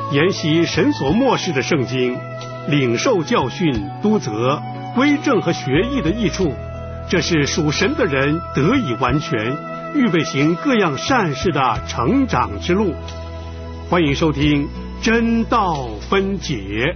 研习神所默示的圣经，领受教训、督责、归正和学艺的益处，这是属神的人得以完全，预备行各样善事的成长之路。欢迎收听真道分解。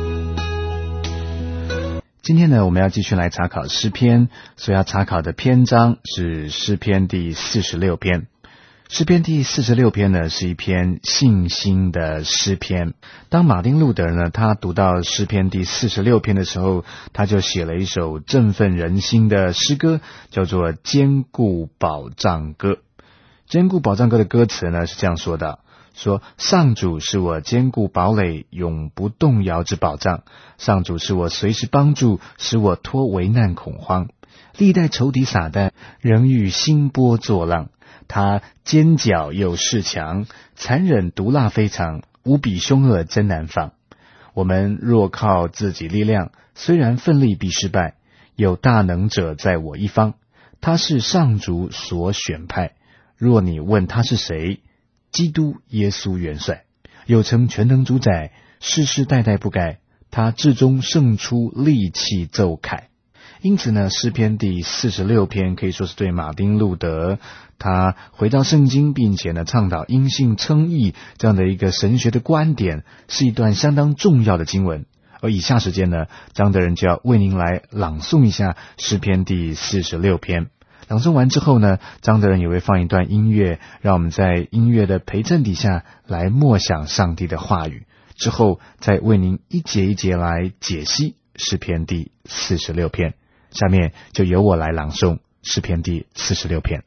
今天呢，我们要继续来查考诗篇，所要查考的篇章是诗篇第46篇。诗篇第46篇呢，是一篇信心的诗篇。当马丁路德呢，他读到诗篇第46篇的时候，他就写了一首振奋人心的诗歌，叫做《坚固保障歌》。坚固保障歌的歌词呢是这样说的，说上主是我坚固堡垒，永不动摇之保障。上主是我随时帮助，使我脱危难恐慌。历代仇敌撒旦，仍遇兴波作浪。他尖角又势强，残忍毒辣非常，无比凶恶，真难防。我们若靠自己力量，虽然奋力必失败。有大能者在我一方，他是上主所选派。若你问他是谁，基督耶稣元帅，又称全能主宰，世世代代不改。他至终胜出，利器奏凯。因此呢，诗篇第46篇可以说是对马丁路德他回到圣经，并且呢倡导因信称义这样的一个神学的观点，是一段相当重要的经文。而以下时间呢，张德仁就要为您来朗诵一下诗篇第46篇。朗诵完之后呢，张德仁也会放一段音乐，让我们在音乐的陪衬底下来默想上帝的话语，之后再为您一节一节来解析诗篇第46篇。下面就由我来朗诵诗篇第46篇。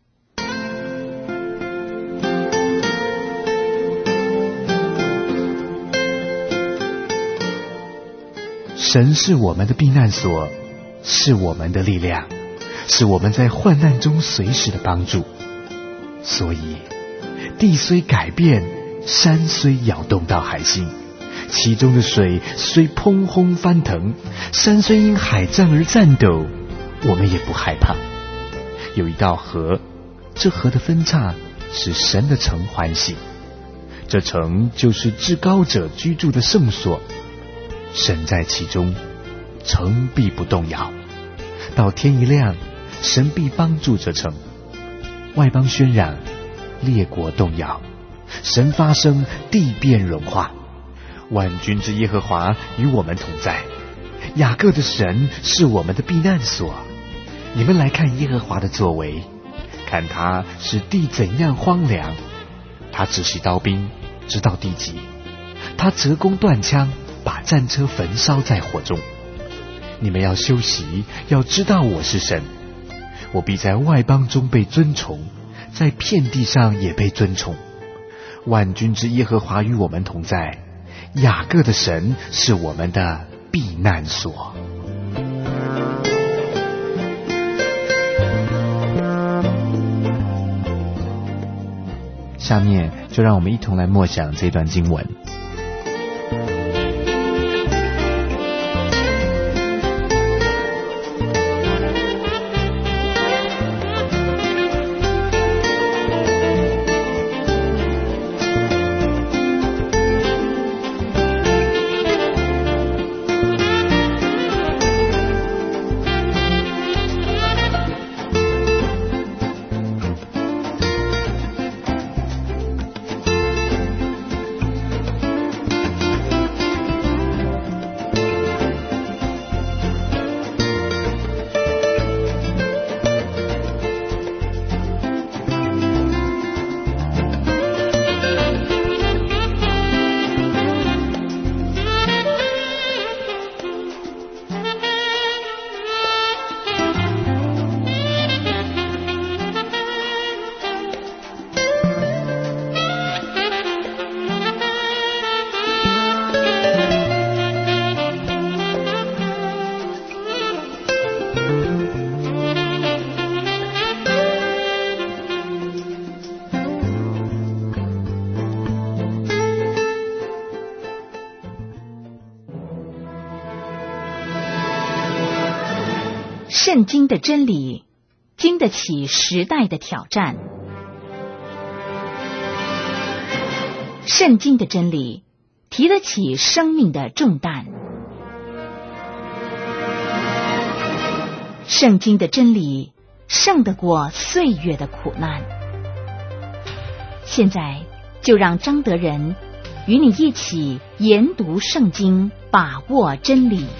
神是我们的避难所，是我们的力量，是我们在患难中随时的帮助。所以地虽改变，山虽摇动到海心，其中的水虽砰轰翻腾，山虽因海战而颤抖，我们也不害怕。有一道河，这河的分叉使神的城欢喜，这城就是至高者居住的圣所。神在其中，城必不动摇。到天一亮，神必帮助这城。外邦喧嚷，列国动摇，神发声，地变融化。万军之耶和华与我们同在，雅各的神是我们的避难所。你们来看耶和华的作为，看他使地怎样荒凉。他止息刀兵，直到地极。他折弓断枪，把战车焚烧在火中。你们要休息，要知道我是神。我必在外邦中被尊崇，在遍地上也被尊崇。万军之耶和华与我们同在，雅各的神是我们的避难所。下面就让我们一同来默想这段经文。 圣经的真理经得起时代的挑战，圣经的真理提得起生命的重担。圣经的真理胜得过岁月的苦难。现在就让张德仁与你一起研读圣经，把握真理。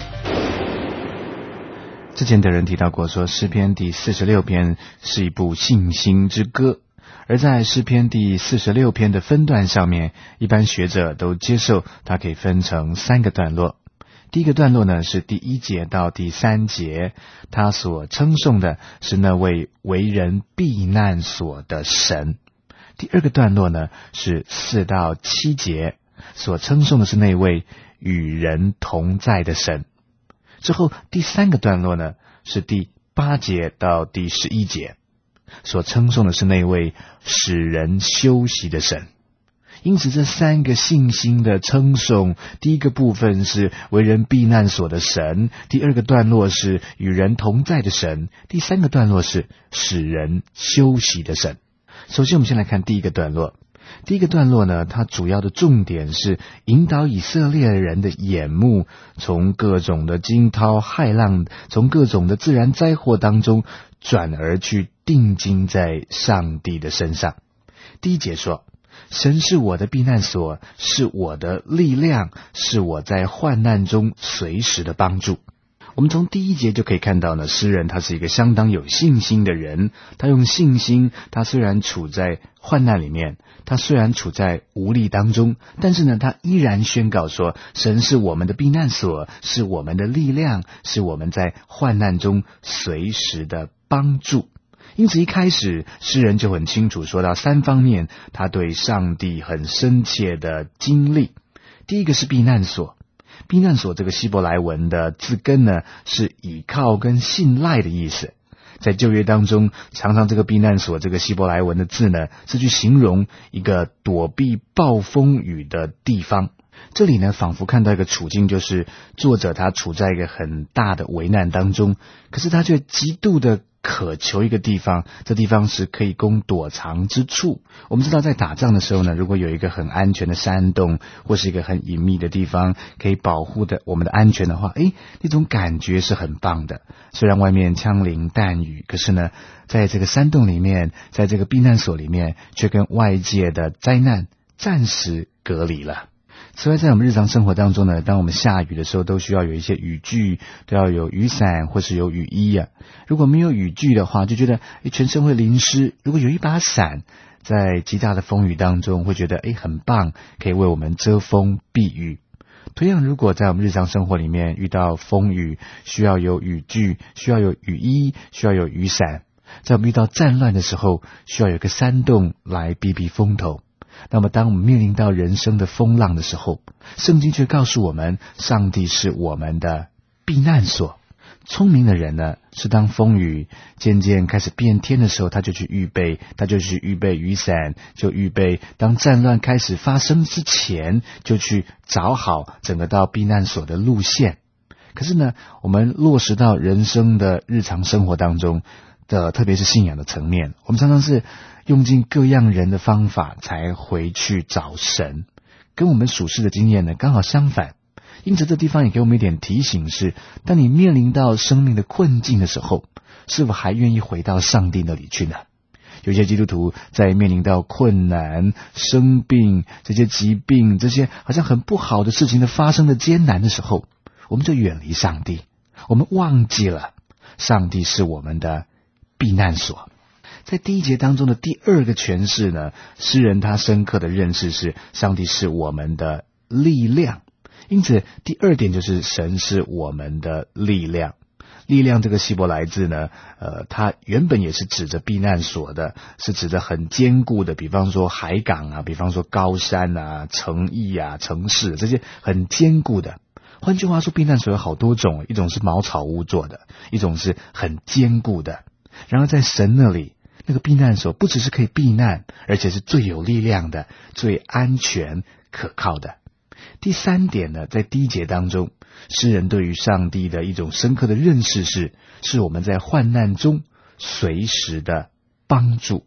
之前的人提到过说，诗篇第46篇是一部信心之歌，而在诗篇第46篇的分段上面，一般学者都接受它可以分成3个段落。第一个段落呢是第1节到第3节，他所称颂的是那位为人避难所的神。第2个段落呢是4到7节，所称颂的是那位与人同在的神。之后第3个段落呢是第8节到第11节，所称颂的是那位使人休息的神。因此这3个信心的称颂，第一个部分是为人避难所的神，第2个段落是与人同在的神，第3个段落是使人休息的神。首先我们先来看第一个段落。第一个段落呢，它主要的重点是引导以色列人的眼目从各种的惊涛骇浪，从各种的自然灾祸当中转而去定睛在上帝的身上。第1节说，神是我的避难所，是我的力量，是我在患难中随时的帮助。我们从第1节就可以看到呢，诗人他是一个相当有信心的人，他用信心，他虽然处在患难里面，他虽然处在无力当中，但是呢，他依然宣告说，神是我们的避难所，是我们的力量，是我们在患难中随时的帮助。因此一开始诗人就很清楚说到3方面他对上帝很深切的经历。第一个是避难所。避难所这个希伯来文的字根呢，是倚靠跟信赖的意思。在旧约当中，常常这个避难所这个希伯来文的字呢，是去形容一个躲避暴风雨的地方。这里呢，仿佛看到一个处境，就是作者他处在一个很大的危难当中，可是他却极度的渴求一个地方，这地方是可以供躲藏之处。我们知道在打仗的时候呢，如果有一个很安全的山洞，或是一个很隐秘的地方，可以保护的我们的安全的话，那种感觉是很棒的。虽然外面枪林弹雨，可是呢，在这个山洞里面，在这个避难所里面，却跟外界的灾难暂时隔离了。此外，在我们日常生活当中呢，当我们下雨的时候，都需要有一些雨具，都要有雨伞或是有雨衣啊。如果没有雨具的话，就觉得全身会淋湿。如果有一把伞，在极大的风雨当中，会觉得很棒，可以为我们遮风避雨。同样，如果在我们日常生活里面遇到风雨，需要有雨具，需要有雨衣，需要有雨伞。在我们遇到战乱的时候，需要有个山洞来避避风头。那么当我们面临到人生的风浪的时候，圣经却告诉我们，上帝是我们的避难所。聪明的人呢，是当风雨渐渐开始变天的时候，他就去预备雨伞，就预备当战乱开始发生之前，就去找好整个到避难所的路线。可是呢，我们落实到人生的日常生活当中的，特别是信仰的层面，我们常常是用尽各样人的方法才回去找神，跟我们属世的经验呢刚好相反。因此这地方也给我们一点提醒是，当你面临到生命的困境的时候，是否还愿意回到上帝那里去呢？有些基督徒在面临到困难、生病、这些疾病、这些好像很不好的事情的发生的艰难的时候，我们就远离上帝，我们忘记了上帝是我们的避难所。在第1节当中的第2个诠释呢，诗人他深刻的认识是上帝是我们的力量。因此第2点就是神是我们的力量。力量这个希伯来字呢，它原本也是指着避难所的，是指着很坚固的，比方说海港啊，比方说高山啊、城邑啊、城市，这些很坚固的。换句话说，避难所有好多种，一种是茅草屋做的，一种是很坚固的。然而在神那里，那个避难所不只是可以避难，而且是最有力量的、最安全可靠的。第3点呢，在第1节当中，诗人对于上帝的一种深刻的认识是我们在患难中随时的帮助。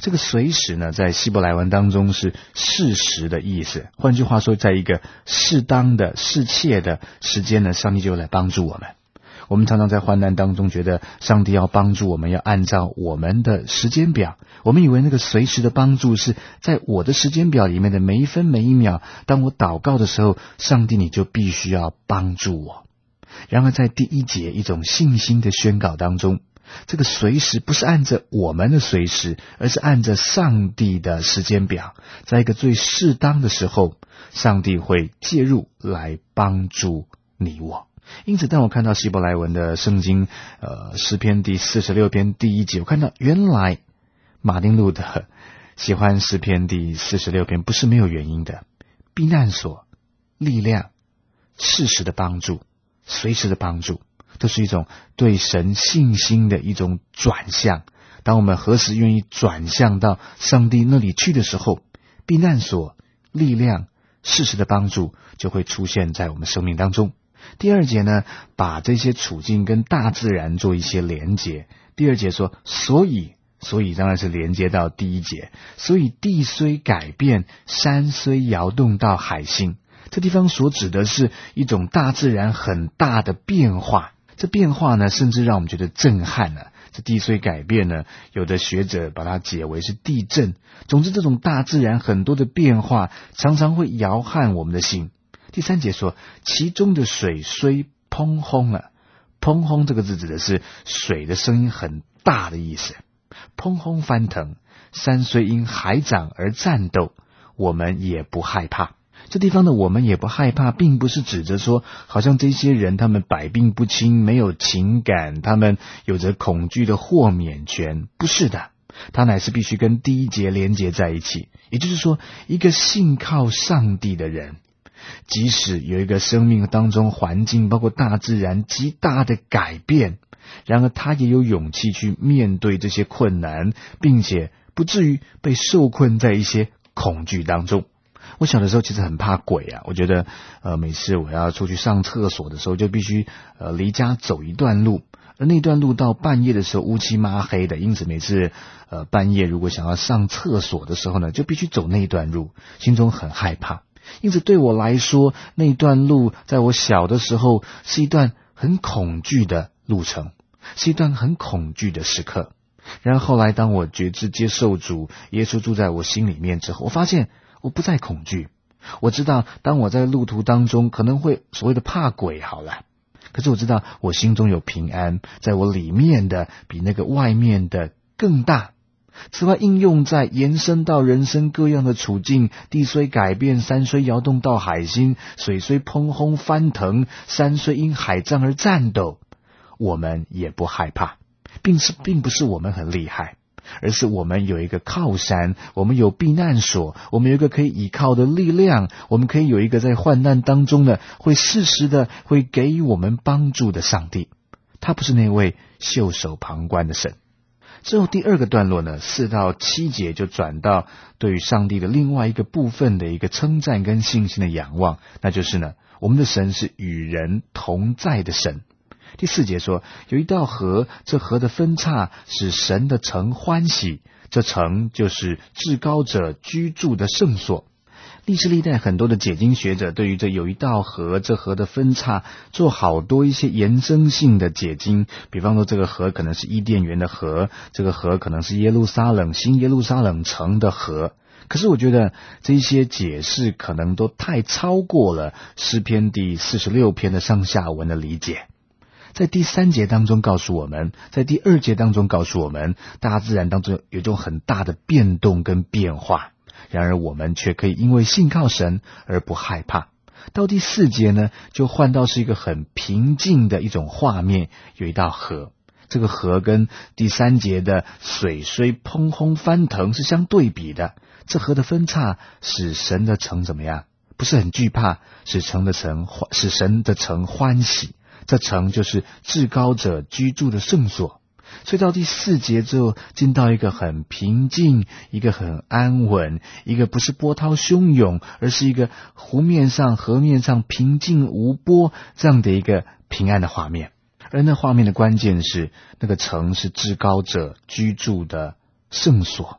这个随时呢，在希伯来文当中是适时的意思。换句话说，在一个适当的、适切的时间呢，上帝就来帮助我们。我们常常在患难当中觉得上帝要帮助我们，要按照我们的时间表。我们以为那个随时的帮助是在我的时间表里面的每一分每一秒，当我祷告的时候，上帝你就必须要帮助我。然而在第一节一种信心的宣告当中，这个随时不是按着我们的随时，而是按着上帝的时间表，在一个最适当的时候，上帝会介入来帮助你我。因此当我看到希伯来文的圣经诗篇第46篇第1节，我看到原来马丁路德喜欢诗篇第46篇不是没有原因的。避难所、力量、适时的帮助、随时的帮助，都是一种对神信心的一种转向。当我们何时愿意转向到上帝那里去的时候，避难所、力量、适时的帮助就会出现在我们生命当中。第2节呢，把这些处境跟大自然做一些连结。第2节说，所以当然是连接到第1节，所以地虽改变，山虽摇动到海心。这地方所指的是一种大自然很大的变化，这变化呢，甚至让我们觉得震撼了。这地虽改变呢，有的学者把它解为是地震。总之，这种大自然很多的变化，常常会摇撼我们的心。第3节说，其中的水虽砰轰了，砰轰这个字指的是水的声音很大的意思，砰轰翻腾，山虽因海涨而战斗，我们也不害怕。这地方的我们也不害怕，并不是指着说好像这些人他们百病不侵，没有情感，他们有着恐惧的豁免权，不是的，它乃是必须跟第1节连结在一起。也就是说，一个信靠上帝的人，即使有一个生命当中环境包括大自然极大的改变，然而他也有勇气去面对这些困难，并且不至于被受困在一些恐惧当中。我小的时候其实很怕鬼啊，我觉得每次我要出去上厕所的时候就必须离家走一段路，而那段路到半夜的时候乌漆麻黑的，因此每次半夜如果想要上厕所的时候呢，就必须走那段路，心中很害怕。因此对我来说，那段路在我小的时候是一段很恐惧的路程，是一段很恐惧的时刻。然后后来当我觉知接受主，耶稣住在我心里面之后，我发现我不再恐惧。我知道当我在路途当中可能会所谓的怕鬼好了，可是我知道我心中有平安，在我里面的比那个外面的更大。此外应用在延伸到人生各样的处境，地虽改变，山虽摇动到海心，水虽砰轰翻腾，山虽因海涨而战斗，我们也不害怕。并不是我们很厉害，而是我们有一个靠山，我们有避难所，我们有一个可以依靠的力量，我们可以有一个在患难当中呢会适时的会给予我们帮助的上帝。他不是那位袖手旁观的神。之后第2个段落呢，4到7节就转到对于上帝的另外一个部分的一个称赞跟信心的仰望，那就是呢，我们的神是与人同在的神。第4节说，有一道河，这河的分叉使神的城欢喜，这城就是至高者居住的圣所。历世历代很多的解经学者对于这有一道河，这河的分叉做好多一些延伸性的解经，比方说这个河可能是伊甸园的河，这个河可能是耶路撒冷新耶路撒冷城的河。可是我觉得这些解释可能都太超过了诗篇第46篇的上下文的理解。在第3节当中告诉我们，在第2节当中告诉我们，大自然当中有一种很大的变动跟变化，然而我们却可以因为信靠神而不害怕。到第4节呢，就换到是一个很平静的一种画面，有一道河，这个河跟第3节的水虽砰轰翻腾是相对比的。这河的分叉使神的城怎么样？不是很惧怕，使神的城欢喜。这城就是至高者居住的圣所。所以到第4节之后，进到一个很平静，一个很安稳，一个不是波涛汹涌，而是一个河面上平静无波这样的一个平安的画面。而那画面的关键是，那个城是至高者居住的圣所。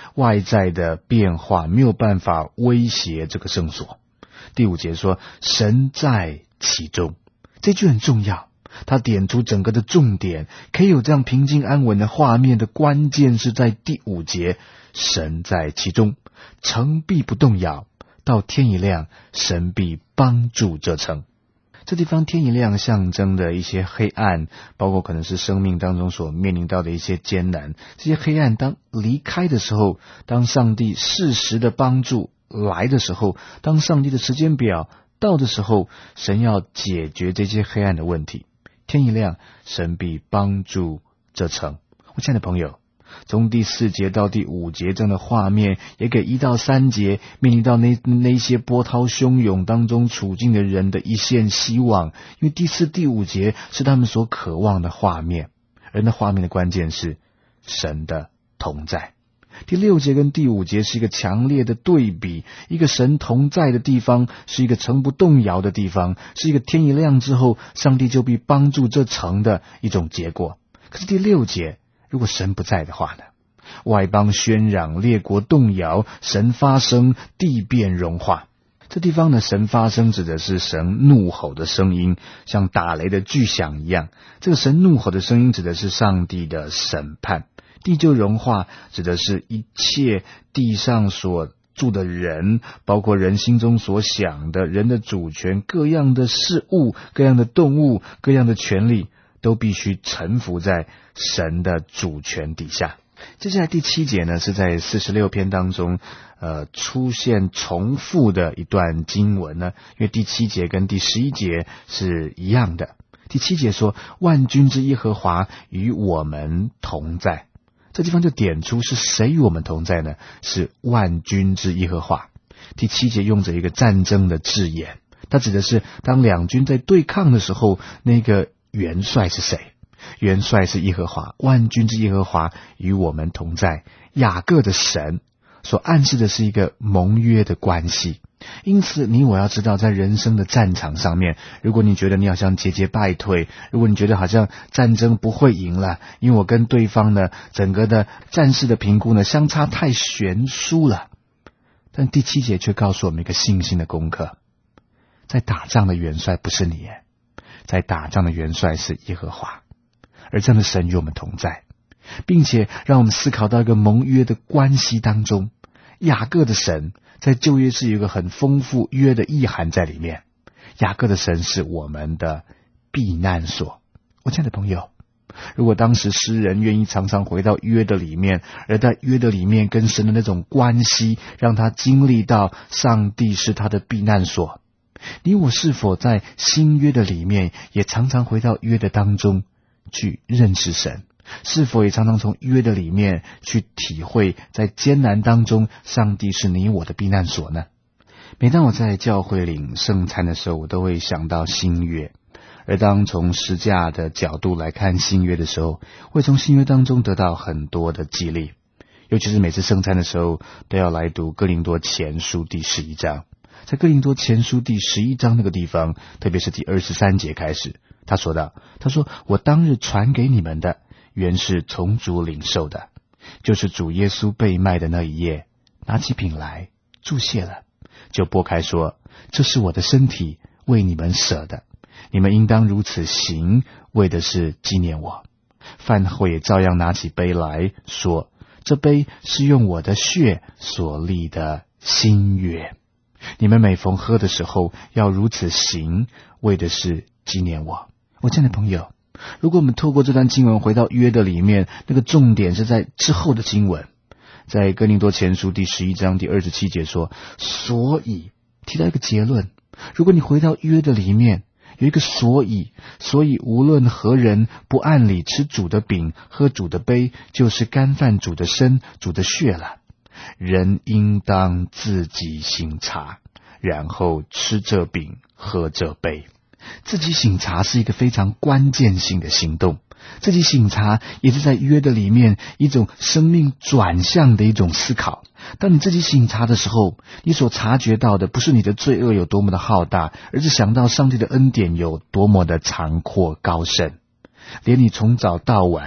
外在的变化没有办法威胁这个圣所。第5节说神在其中，这句很重要，他点出整个的重点，可以有这样平静安稳的画面的关键是在第5节，神在其中，城必不动摇，到天一亮，神必帮助这城。这地方天一亮象征的一些黑暗，包括可能是生命当中所面临到的一些艰难，这些黑暗当离开的时候，当上帝适时的帮助来的时候，当上帝的时间表到的时候，神要解决这些黑暗的问题。天一亮，神必帮助这城。我亲爱的朋友，从第4节到第5节这样的画面，也给1到3节面临到那些波涛汹涌当中处境的人的一线希望。因为第4、第5节是他们所渴望的画面，而那画面的关键是神的同在。第6节跟第5节是一个强烈的对比，一个神同在的地方是一个城不动摇的地方，是一个天一亮之后上帝就必帮助这城的一种结果。可是第6节，如果神不在的话呢？外邦喧嚷，列国动摇，神发声，地变融化。这地方呢，神发声指的是神怒吼的声音，像打雷的巨响一样。这个神怒吼的声音指的是上帝的审判。地就融化指的是一切地上所住的人，包括人心中所想的，人的主权，各样的事物，各样的动物，各样的权利，都必须臣服在神的主权底下。接下来第7节呢，是在46篇当中出现重复的一段经文呢，因为第7节跟第11节是一样的。第7节说万军之耶和华与我们同在，这地方就点出是谁与我们同在呢？是万军之耶和华。第7节用着一个战争的字眼，它指的是当两军在对抗的时候，那个元帅是谁？元帅是耶和华，万军之耶和华与我们同在。雅各的神所暗示的是一个盟约的关系。因此你我要知道，在人生的战场上面，如果你觉得你好像节节败退，如果你觉得好像战争不会赢了，因为我跟对方呢整个的战事的评估呢相差太悬殊了，但第7节却告诉我们一个信心的功课，在打仗的元帅不是你，在打仗的元帅是耶和华，而这样的神与我们同在，并且让我们思考到一个盟约的关系当中。雅各的神在旧约是有一个很丰富约的意涵在里面，雅各的神是我们的避难所。我亲爱的朋友，如果当时诗人愿意常常回到约的里面，而在约的里面跟神的那种关系，让他经历到上帝是他的避难所，你我是否在新约的里面也常常回到约的当中去认识神？是否也常常从约的里面去体会，在艰难当中上帝是你我的避难所呢？每当我在教会领圣餐的时候，我都会想到新约，而当从十架的角度来看新约的时候，会从新约当中得到很多的激励。尤其是每次圣餐的时候，都要来读哥林多前书第11章。在哥林多前书第11章那个地方，特别是第23节开始，他说我当日传给你们的原是从主领受的，就是主耶稣被卖的那一夜，拿起饼来祝谢了，就擘开说，这是我的身体，为你们舍的，你们应当如此行，为的是纪念我。饭后也照样拿起杯来说，这杯是用我的血所立的新约，你们每逢喝的时候要如此行，为的是纪念我。我亲爱的朋友，如果我们透过这段经文回到约的里面，那个重点是在之后的经文，在哥林多前书第11章第27节说，所以提到一个结论，如果你回到约的里面有一个所以无论何人不按理吃主的饼喝主的杯，就是干犯主的身主的血了。人应当自己省察，然后吃这饼喝这杯。自己省察是一个非常关键性的行动，自己省察也是在约的里面一种生命转向的一种思考。当你自己省察的时候，你所察觉到的不是你的罪恶有多么的浩大，而是想到上帝的恩典有多么的长阔高深。连你从早到晚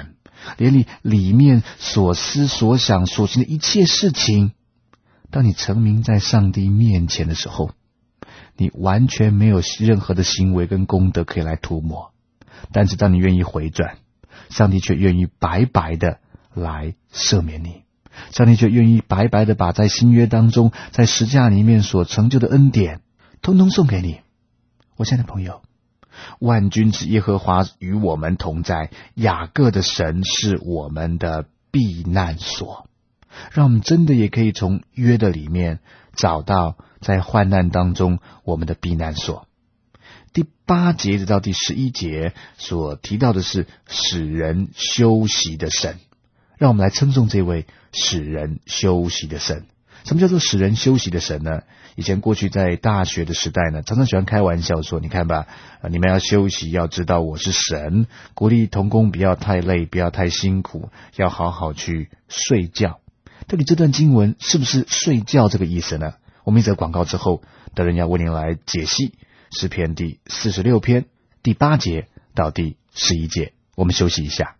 连你里面所思所想所行的一切事情，当你成名在上帝面前的时候，你完全没有任何的行为跟功德可以来涂抹，但是当你愿意回转，上帝却愿意白白的来赦免你，上帝却愿意白白的把在新约当中在十架里面所成就的恩典通通送给你。我亲爱的朋友，万军之耶和华与我们同在，雅各的神是我们的避难所，让我们真的也可以从约的里面找到在患难当中我们的避难所。第8节直到第11节所提到的是使人休息的神，让我们来称颂这位使人休息的神。什么叫做使人休息的神呢？以前过去在大学的时代呢，常常喜欢开玩笑说，你看吧，你们要休息，要知道我是神，鼓励同工不要太累，不要太辛苦，要好好去睡觉。到底这段经文是不是睡觉这个意思呢？我们一则广告之后，德仁要为您来解析诗篇第46篇第8节到第11节。我们休息一下。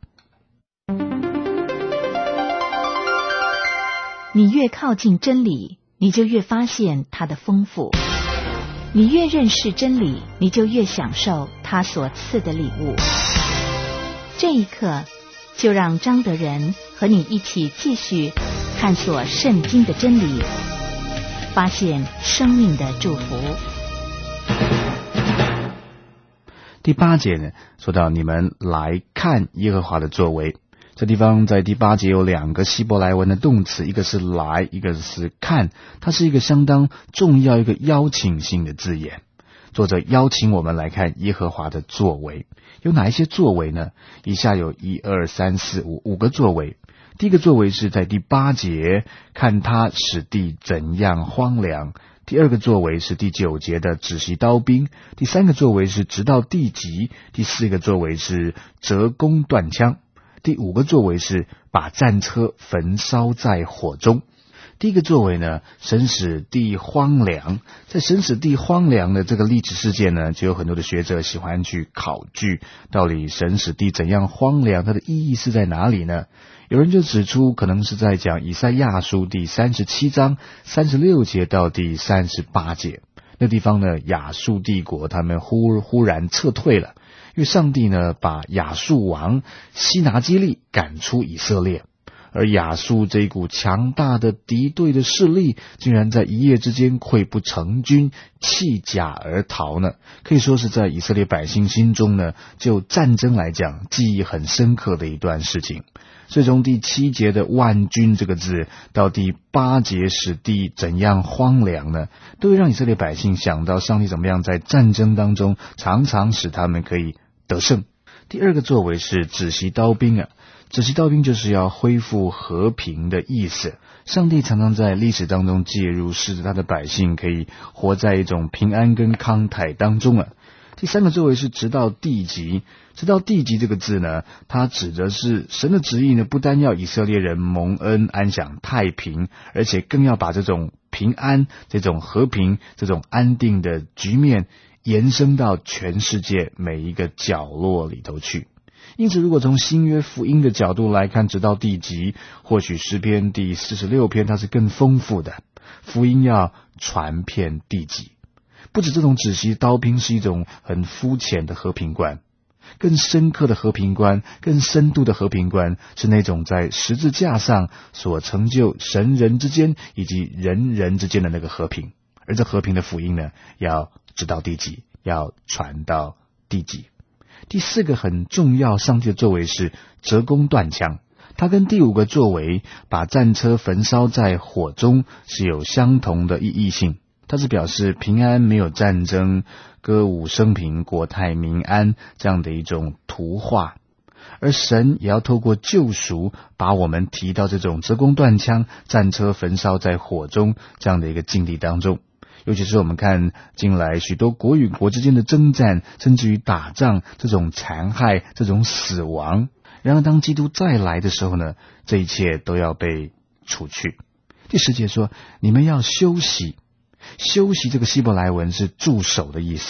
你越靠近真理，你就越发现它的丰富；你越认识真理，你就越享受它所赐的礼物。这一刻，就让张德仁和你一起继续探索圣经的真理，发现生命的祝福。 第8节呢，说到你们来看耶和华的作为。这地方在第8节有2个希伯来文的动词，一个是来，一个是看，它是一个相当重要一个邀请性的字眼。作者邀请我们来看耶和华的作为。有哪一些作为呢？以下有1、2、3、4、5个作为。第一个作为是在第8节，看他使地怎样荒凉。第2个作为是第9节的止息刀兵。第3个作为是直到地极。第4个作为是折弓断枪。第5个作为是把战车焚烧在火中。第一个作为呢，神使地荒凉。在神使地荒凉的这个历史事件呢，就有很多的学者喜欢去考据，到底神使地怎样荒凉，它的意义是在哪里呢？有人就指出，可能是在讲以赛亚书第37章36节到第38节。那地方呢，亚述帝国他们忽然撤退了，因为上帝呢把亚述王西拿基立赶出以色列，而亚述这一股强大的敌对的势力竟然在一夜之间溃不成军，弃甲而逃呢，可以说是在以色列百姓心中呢，就战争来讲记忆很深刻的一段事情。所以从第7节的万军这个字到第8节使地怎样荒凉呢，都会让以色列百姓想到上帝怎么样在战争当中常常使他们可以得胜。第2个作为是止息刀兵啊，止息刀兵就是要恢复和平的意思。上帝常常在历史当中介入，使他的百姓可以活在一种平安跟康泰当中啊。第3个作为是直到地极。直到地极这个字呢，它指的是神的旨意呢，不单要以色列人蒙恩安享太平，而且更要把这种平安、这种和平、这种安定的局面延伸到全世界每一个角落里头去。因此如果从新约福音的角度来看，直到地极，或许诗篇第46篇它是更丰富的，福音要传遍地极。不止这种止息刀兵是一种很肤浅的和平观，更深刻的和平观，更深度的和平观，是那种在十字架上所成就神人之间以及人人之间的那个和平。而这和平的福音呢，要直到地极，要传到地极。第4个很重要上帝的作为是折弓断枪，它跟第5个作为把战车焚烧在火中是有相同的意义性。它是表示平安，没有战争，歌舞升平，国泰民安这样的一种图画。而神也要透过救赎把我们提到这种折弓断枪、战车焚烧在火中这样的一个境地当中。尤其是我们看近来许多国与国之间的征战，甚至于打仗，这种残害，这种死亡，然而当基督再来的时候呢，这一切都要被除去。第10节说，你们要休息。休息这个希伯来文是驻守的意思，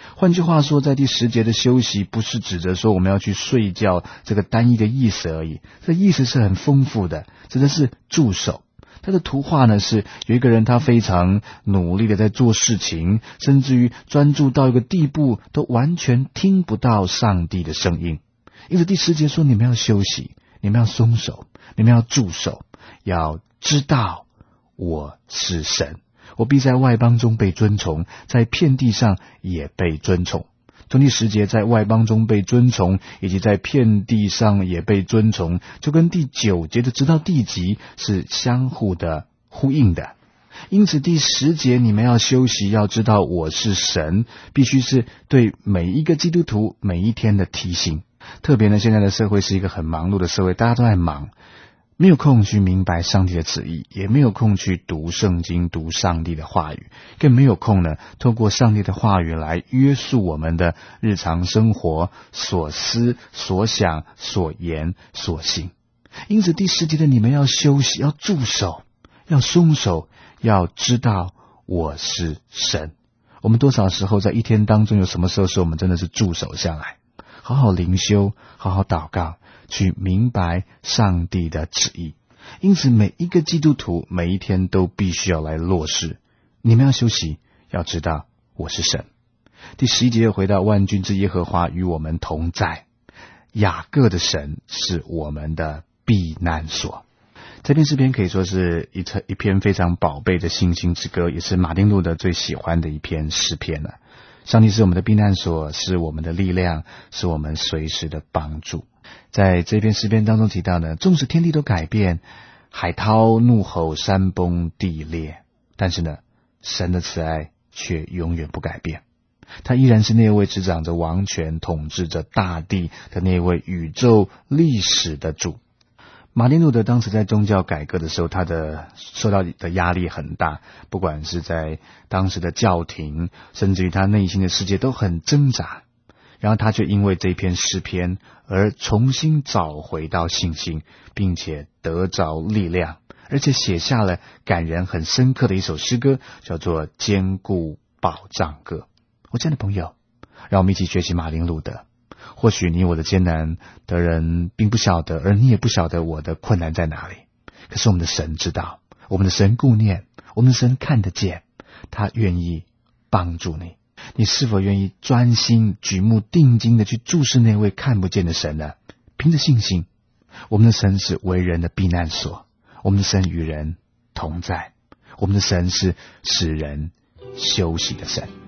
换句话说，在第10节的休息不是指着说我们要去睡觉这个单一的意思而已，这意思是很丰富的，指的是助手。他的图画呢是有一个人，他非常努力的在做事情，甚至于专注到一个地步都完全听不到上帝的声音。因此第10节说，你们要休息，你们要松手，你们要助手，要知道我是神，我必在外邦中被尊崇，在遍地上也被尊崇。从第10节在外邦中被尊崇，以及在遍地上也被尊崇，就跟第9节的直到地极是相互的呼应的。因此第10节你们要休息，要知道我是神，必须是对每一个基督徒每一天的提醒。特别呢，现在的社会是一个很忙碌的社会，大家都在忙，没有空去明白上帝的旨意，也没有空去读圣经，读上帝的话语，更没有空呢透过上帝的话语来约束我们的日常生活所思所想所言所行。因此第10节的你们要休息，要助手，要松手，要知道我是神。我们多少时候在一天当中，有什么时候是我们真的是驻守下来，好好灵修，好好祷告，去明白上帝的旨意。因此每一个基督徒每一天都必须要来落实，你们要休息，要知道我是神。第11节又回到万军之耶和华与我们同在，雅各的神是我们的避难所。这篇诗篇可以说是一篇非常宝贝的信心之歌，也是马丁路德最喜欢的一篇诗篇了。上帝是我们的避难所，是我们的力量，是我们随时的帮助。在这篇诗篇当中提到呢，纵使天地都改变，海涛怒吼，山崩地裂，但是呢，神的慈爱却永远不改变。他依然是那位执掌着王权，统治着大地的那位宇宙历史的主。马丁路德当时在宗教改革的时候，他受到的压力很大，不管是在当时的教廷，甚至于他内心的世界都很挣扎。然后他却因为这篇诗篇而重新找回到信心，并且得着力量，而且写下了感人很深刻的一首诗歌，叫做《坚固保障歌》。我亲爱的朋友，让我们一起学习马丁路德。或许你我的艰难的人并不晓得，而你也不晓得我的困难在哪里。可是我们的神知道，我们的神顾念，我们的神看得见，他愿意帮助你。你是否愿意专心举目定睛的去注视那位看不见的神呢？凭着信心，我们的神是为人的避难所，我们的神与人同在，我们的神是使人休息的神。